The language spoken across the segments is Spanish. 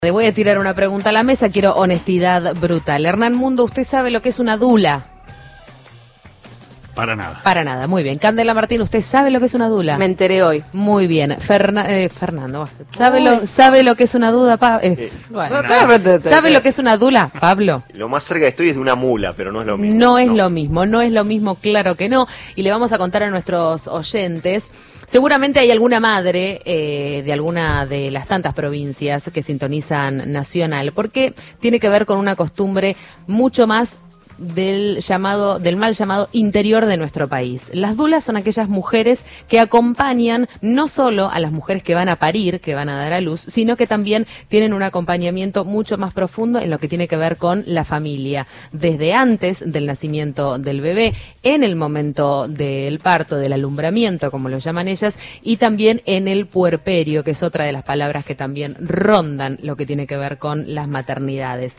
Le voy a tirar una pregunta a la mesa, quiero honestidad brutal. Hernán Mundo, ¿usted sabe lo que es una dula? Para nada. Para nada, muy bien. Candela Martín, ¿usted sabe lo que es una dula? Me enteré hoy. Muy bien. Fernando, ¿sabe lo que es una duda? ¿Sabe lo que es una dula, Pablo? Lo más cerca que estoy es de una mula, pero no es lo mismo. No es lo mismo, claro que no. Y le vamos a contar a nuestros oyentes. Seguramente hay alguna madre de alguna de las tantas provincias que sintonizan Nacional, porque tiene que ver con una costumbre mucho más del mal llamado interior de nuestro país. Las dulas son aquellas mujeres que acompañan no solo a las mujeres que van a parir, que van a dar a luz, sino que también tienen un acompañamiento mucho más profundo en lo que tiene que ver con la familia, desde antes del nacimiento del bebé, en el momento del parto, del alumbramiento, como lo llaman ellas, y también en el puerperio, que es otra de las palabras que también rondan lo que tiene que ver con las maternidades.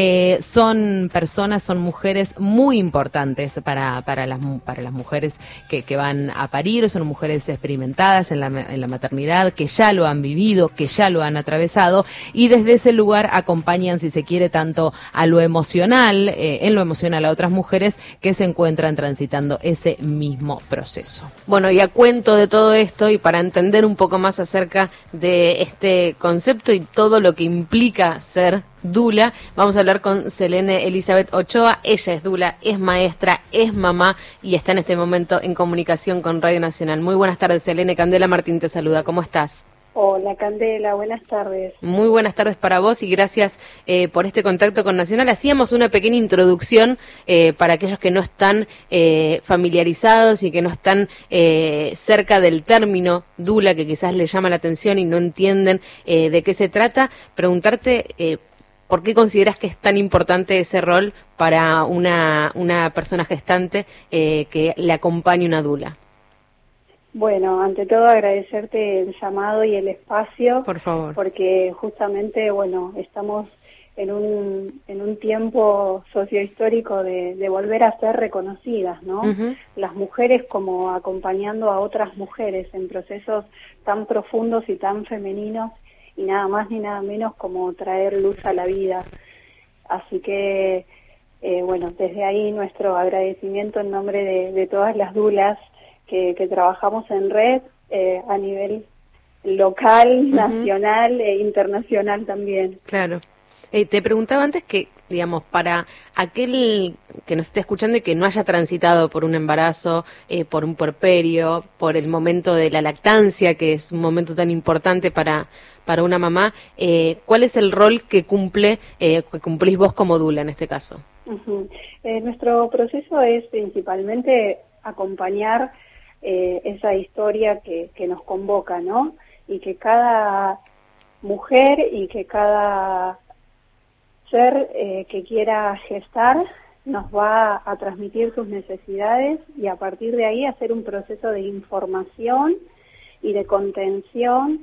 Son mujeres muy importantes para las mujeres que van a parir, son mujeres experimentadas en la maternidad, que ya lo han vivido, que ya lo han atravesado, y desde ese lugar acompañan, si se quiere, tanto a lo emocional, en lo emocional a otras mujeres que se encuentran transitando ese mismo proceso. Bueno, y a cuento de todo esto, y para entender un poco más acerca de este concepto y todo lo que implica ser dula, vamos a hablar con Selene Elizabeth Ochoa. Ella es dula, es maestra, es mamá y está en este momento en comunicación con Radio Nacional. Muy buenas tardes, Selene. Candela Martín te saluda. ¿Cómo estás? Hola, Candela, buenas tardes. Muy buenas tardes para vos y gracias por este contacto con Nacional. Hacíamos una pequeña introducción para aquellos que no están familiarizados y que no están cerca del término dula, que quizás les llama la atención y no entienden de qué se trata. Preguntarte ¿por qué consideras que es tan importante ese rol para una persona gestante que le acompañe una dula? Bueno, ante todo agradecerte el llamado y el espacio. Por favor. Porque justamente, bueno, estamos en un tiempo sociohistórico de volver a ser reconocidas, ¿no? Uh-huh. Las mujeres como acompañando a otras mujeres en procesos tan profundos y tan femeninos, y nada más ni nada menos como traer luz a la vida. Así que, bueno, desde ahí nuestro agradecimiento en nombre de todas las dulas que trabajamos en red a nivel local, uh-huh, nacional e internacional también. Claro. Te preguntaba antes que, digamos, para aquel que nos esté escuchando y que no haya transitado por un embarazo, por un puerperio, por el momento de la lactancia, que es un momento tan importante para una mamá, ¿cuál es el rol que cumplís vos como dula en este caso? Uh-huh. Nuestro proceso es principalmente acompañar esa historia que nos convoca, ¿no? Y que cada mujer y que cada ser que quiera gestar nos va a transmitir sus necesidades y a partir de ahí hacer un proceso de información y de contención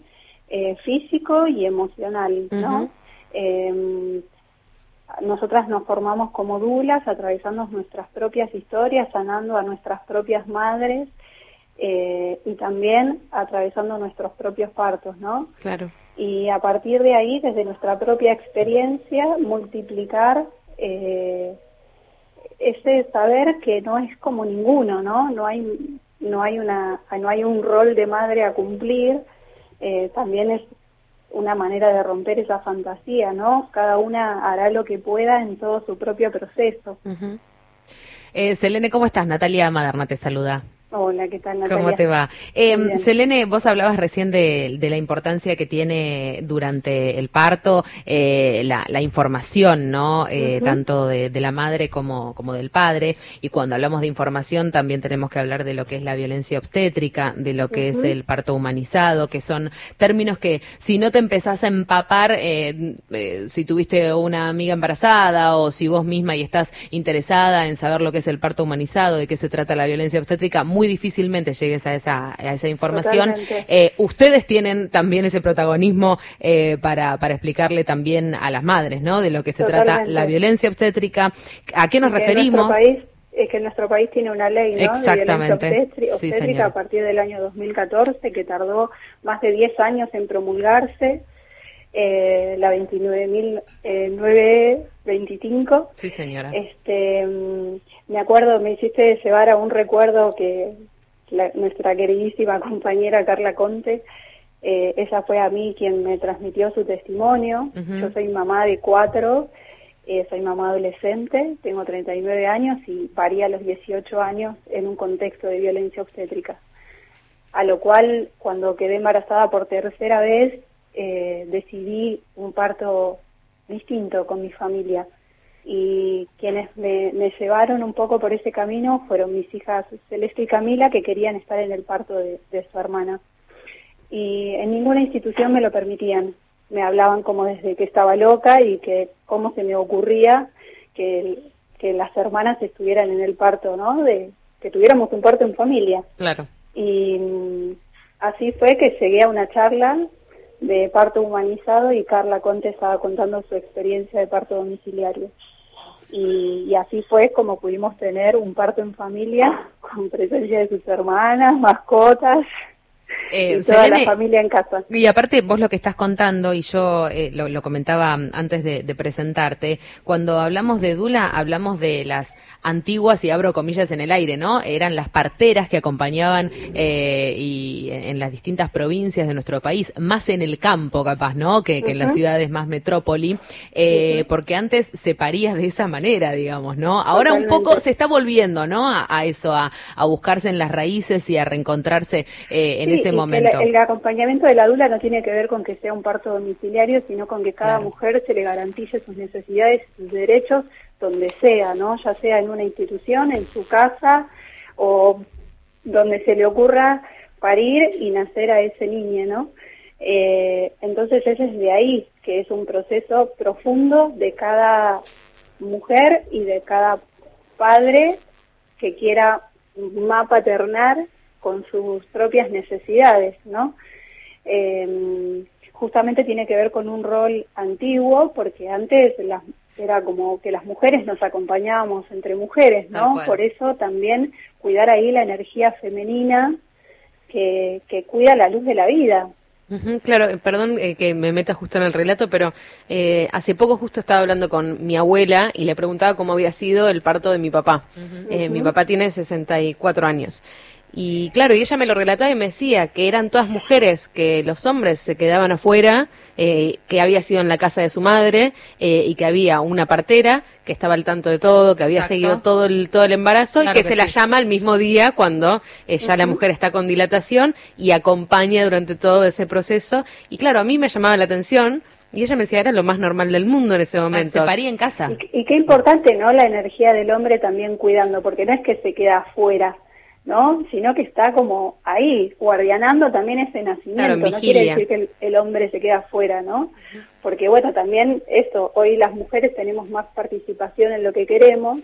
físico y emocional, ¿no? Uh-huh. Nosotras nos formamos como dulas, atravesando nuestras propias historias, sanando a nuestras propias madres y también atravesando nuestros propios partos, ¿no? Claro. Y a partir de ahí, desde nuestra propia experiencia, multiplicar ese saber que no es como ninguno, ¿no? No hay un rol de madre a cumplir. También es una manera de romper esa fantasía, ¿no? Cada una hará lo que pueda en todo su propio proceso. Uh-huh. Selene, ¿cómo estás? Natalia Maderna te saluda. Hola, ¿qué tal, Natalia? ¿Cómo te va? Selene, vos hablabas recién de la importancia que tiene durante el parto la información, ¿no? Uh-huh. Tanto de la madre como del padre. Y cuando hablamos de información también tenemos que hablar de lo que es la violencia obstétrica, de lo que es el parto humanizado, que son términos que si no te empezás a empapar, si tuviste una amiga embarazada o si vos misma y estás interesada en saber lo que es el parto humanizado, de qué se trata la violencia obstétrica, muy difícilmente llegues a esa información. Ustedes tienen también ese protagonismo para explicarle también a las madres, ¿no? De lo que se trata la violencia obstétrica, a qué nos referimos. Es que nuestro país tiene una ley, ¿no? Exactamente. De violencia obstétrica a partir del año 2014, que tardó más de 10 años en promulgarse. la 29.925. Sí, señora. Me acuerdo, me hiciste llevar a un recuerdo que nuestra queridísima compañera Carla Conte, ella fue a mí quien me transmitió su testimonio. Yo soy mamá de 4, soy mamá adolescente, tengo 39 años y parí a los 18 años en un contexto de violencia obstétrica. A lo cual, cuando quedé embarazada por tercera vez, decidí un parto distinto con mi familia. Y quienes me llevaron un poco por ese camino fueron mis hijas Celeste y Camila, que querían estar en el parto de su hermana. Y en ninguna institución me lo permitían. Me hablaban como desde que estaba loca y que cómo se me ocurría que las hermanas estuvieran en el parto, ¿no? Que tuviéramos un parto en familia. Claro. Y así fue que llegué a una charla de parto humanizado y Carla Conte estaba contando su experiencia de parto domiciliario. Y así fue como pudimos tener un parto en familia con presencia de sus hermanas, mascotas, y toda la familia en casa. Y aparte vos lo que estás contando, y yo lo comentaba antes de presentarte, cuando hablamos de Dula, hablamos de las antiguas, y abro comillas en el aire, ¿no? Eran las parteras que acompañaban y en las distintas provincias de nuestro país, más en el campo capaz, ¿no? Que en las ciudades más metrópoli, porque antes se paría de esa manera, digamos, ¿no? Ahora Totalmente. un poco se está volviendo, ¿no? A eso, a buscarse en las raíces y a reencontrarse en ese momento. El acompañamiento de la dula no tiene que ver con que sea un parto domiciliario, sino con que cada mujer se le garantice sus necesidades, sus derechos, donde sea, ¿no? Ya sea en una institución, en su casa, o donde se le ocurra parir y nacer a ese niño, ¿no? Entonces es desde ahí que es un proceso profundo de cada mujer y de cada padre que quiera paternar con sus propias necesidades, ¿no? Justamente tiene que ver con un rol antiguo, porque antes era como que las mujeres nos acompañábamos entre mujeres, ¿no? Por eso también cuidar ahí la energía femenina que cuida la luz de la vida. Claro, perdón que me meta justo en el relato, pero hace poco justo estaba hablando con mi abuela y le preguntaba cómo había sido el parto de mi papá. Mi papá tiene 64 años. Y claro, y ella me lo relataba y me decía que eran todas mujeres, que los hombres se quedaban afuera, que había sido en la casa de su madre y que había una partera que estaba al tanto de todo, que había seguido todo el embarazo, claro, y que se la llama el mismo día cuando ya la mujer está con dilatación y acompaña durante todo ese proceso. Y claro, a mí me llamaba la atención. Y ella me decía, era lo más normal del mundo en ese momento. Se paría en casa. Y qué importante, ¿no? La energía del hombre también cuidando, porque no es que se queda afuera, ¿no? Sino que está como ahí, guardianando también ese nacimiento. Claro, no quiere decir que el hombre se queda afuera, ¿no? Porque bueno, también esto, hoy las mujeres tenemos más participación en lo que queremos,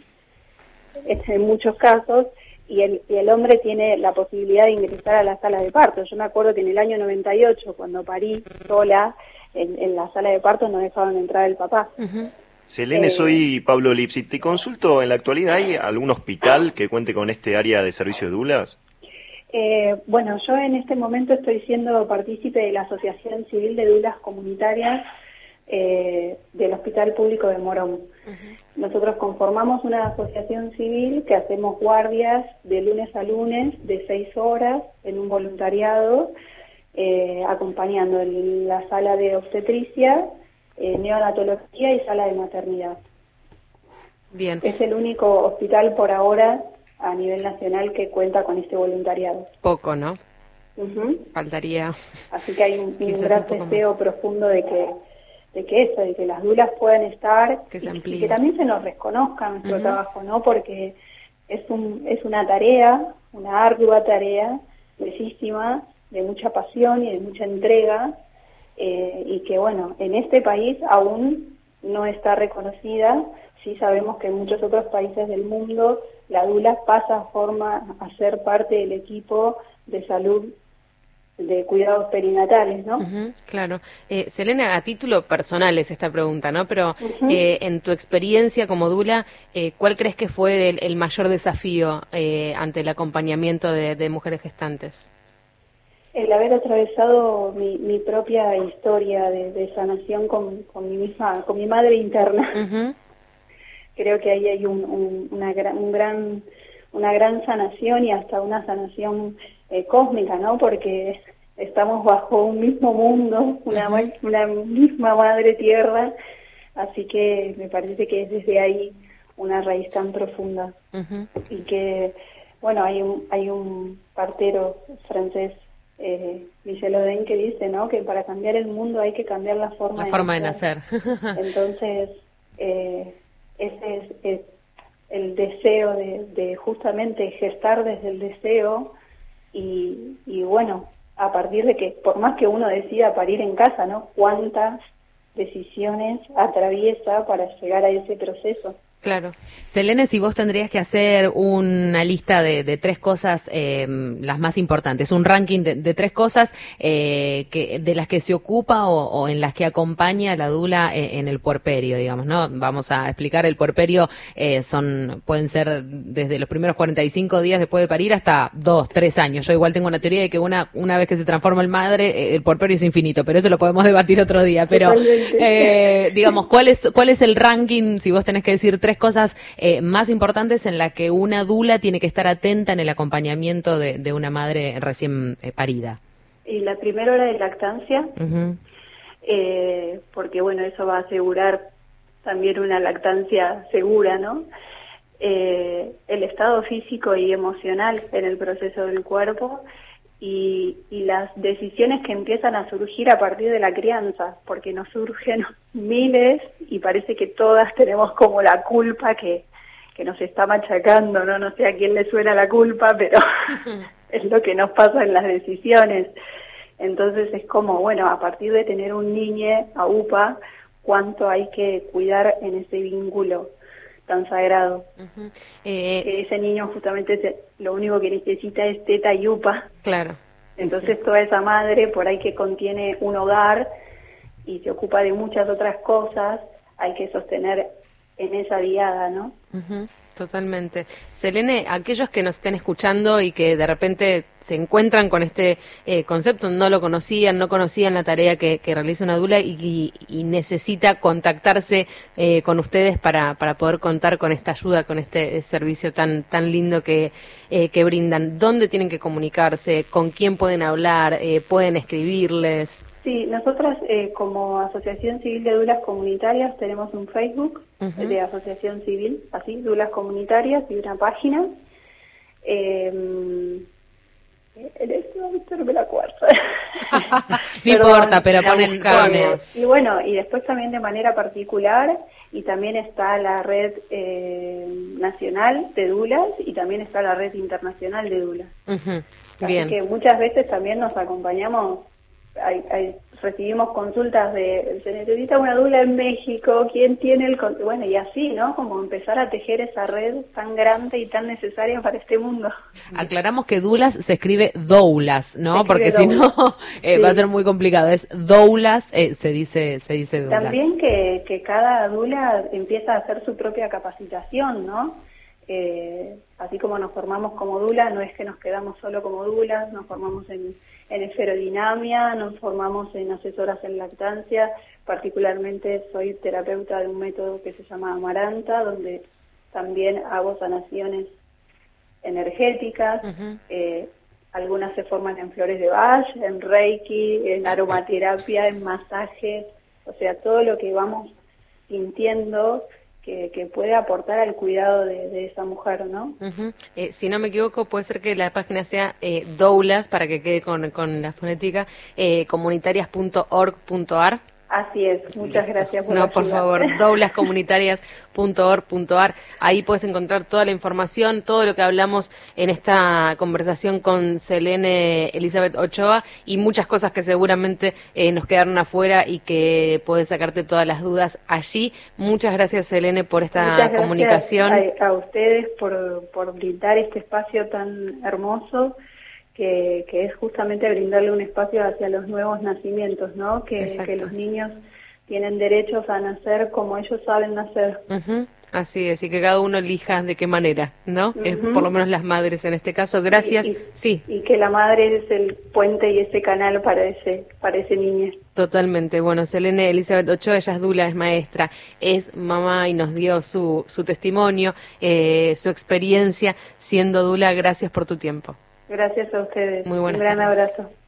en muchos casos, y el hombre tiene la posibilidad de ingresar a la sala de parto. Yo me acuerdo que en el año 98, cuando parí sola, en la sala de parto no dejaban entrar el papá. Selene, soy Pablo Lipsi. Te consulto, ¿en la actualidad hay algún hospital que cuente con este área de servicio de dulas? Bueno, yo en este momento estoy siendo partícipe de la Asociación Civil de Dulas Comunitarias del Hospital Público de Morón. Nosotros conformamos una asociación civil que hacemos guardias de lunes a lunes de 6 horas en un voluntariado, acompañando en la sala de obstetricia, neonatología y sala de maternidad. Bien. Es el único hospital por ahora a nivel nacional que cuenta con este voluntariado. Poco, ¿no? Faltaría. Así que hay un gran deseo profundo de que las dulas puedan estar y que también se nos reconozca nuestro trabajo, ¿no? Porque es una tarea, una ardua tarea, bellísima, de mucha pasión y de mucha entrega, y que bueno, en este país aún no está reconocida. Sí sabemos que en muchos otros países del mundo la dula pasa a ser parte del equipo de salud de cuidados perinatales, ¿no? Claro. Selene, a título personal es esta pregunta, ¿no? Pero en tu experiencia como dula, ¿cuál crees que fue el mayor desafío ante el acompañamiento de mujeres gestantes? El haber atravesado mi propia historia de sanación con mi madre interna. Uh-huh. Creo que ahí hay una gran sanación y hasta una sanación cósmica, ¿no? Porque estamos bajo un mismo mundo, una misma madre tierra, así que me parece que es desde ahí una raíz tan profunda. Uh-huh. Y que, bueno, hay un partero francés, Michel Oden, que dice, ¿no?, que para cambiar el mundo hay que cambiar la forma de nacer. Entonces, ese es el deseo de justamente gestar desde el deseo y bueno, a partir de que, por más que uno decida parir en casa, ¿no?, cuántas decisiones atraviesa para llegar a ese proceso. Claro. Selene, si vos tendrías que hacer una lista de 3 cosas, las más importantes, un ranking de 3 cosas de las que se ocupa o en las que acompaña la dula en el puerperio, digamos, ¿no? Vamos a explicar, el puerperio pueden ser desde los primeros 45 días después de parir hasta 2, 3 años. Yo igual tengo una teoría de que una vez que se transforma en madre, el puerperio es infinito, pero eso lo podemos debatir otro día. Pero, digamos, ¿cuál es el ranking, si vos tenés que decir 3 cosas más importantes en las que una dula tiene que estar atenta en el acompañamiento de una madre recién parida? Y la primera hora de lactancia, Uh-huh. Porque bueno, eso va a asegurar también una lactancia segura, ¿no? El estado físico y emocional en el proceso del cuerpo y las decisiones que empiezan a surgir a partir de la crianza, porque nos surgen miles y parece que todas tenemos como la culpa que nos está machacando, ¿no? No sé a quién le suena la culpa, pero es lo que nos pasa en las decisiones. Entonces es como, bueno, a partir de tener un niño a UPA, cuánto hay que cuidar en ese vínculo tan sagrado. Uh-huh. Ese niño justamente lo único que necesita es teta y UPA. Claro. Entonces sí. Toda esa madre por ahí que contiene un hogar y se ocupa de muchas otras cosas, hay que sostener en esa diada, ¿no? Uh-huh. Totalmente. Selene, aquellos que nos estén escuchando y que de repente se encuentran con este concepto, no lo conocían, no conocían la tarea que realiza una dula y necesita contactarse con ustedes para poder contar con esta ayuda, con este servicio tan lindo que brindan. ¿Dónde tienen que comunicarse? ¿Con quién pueden hablar? ¿Pueden escribirles? Sí, nosotras como Asociación Civil de Dulas Comunitarias tenemos un Facebook Uh-huh. de Asociación Civil, así, Dulas Comunitarias, y una página. No me la acuerdo. No importa, pero ponen. Y bueno, y después también de manera particular, y también está la red nacional de dulas, y también está la red internacional de dulas. Uh-huh. Así que muchas veces también nos acompañamos. Recibimos consultas se necesita una dula en México, ¿quién tiene el...? Bueno, y así, ¿no? Como empezar a tejer esa red tan grande y tan necesaria para este mundo. Aclaramos que dulas se escribe doulas, ¿no? Porque si no sí. Va a ser muy complicado. Es doulas, se dice doulas. También que cada dula empieza a hacer su propia capacitación, ¿no? Así como nos formamos como dula, no es que nos quedamos solo como dulas, nos formamos en esferodinamia, nos formamos en asesoras en lactancia, particularmente soy terapeuta de un método que se llama Amaranta, donde también hago sanaciones energéticas, Uh-huh. Algunas se forman en flores de Bach, en Reiki, en aromaterapia, en masajes, o sea, todo lo que vamos sintiendo que puede aportar al cuidado de esa mujer, ¿no? Uh-huh. Si no me equivoco, puede ser que la página sea doulas, para que quede con la fonética, comunitarias.org.ar. Así es, muchas gracias por la ayuda. Por favor, doulascomunitarias.org.ar. Ahí puedes encontrar toda la información, todo lo que hablamos en esta conversación con Selene Elizabeth Ochoa y muchas cosas que seguramente nos quedaron afuera y que podés sacarte todas las dudas allí. Muchas gracias, Selene, por esta comunicación. A ustedes por brindar este espacio tan hermoso que es justamente brindarle un espacio hacia los nuevos nacimientos, ¿no? Que los niños tienen derechos a nacer como ellos saben nacer. Ujú. Así es, y que cada uno elija de qué manera, ¿no? Por lo menos las madres en este caso. Gracias. Sí. Y que la madre es el puente y ese canal para ese niño. Totalmente. Bueno, Selene Elizabeth Ochoa, ella es dula, es maestra, es mamá y nos dio su testimonio, su experiencia siendo dula. Gracias por tu tiempo. Gracias a ustedes. Muy buenas Un gran tardes. abrazo.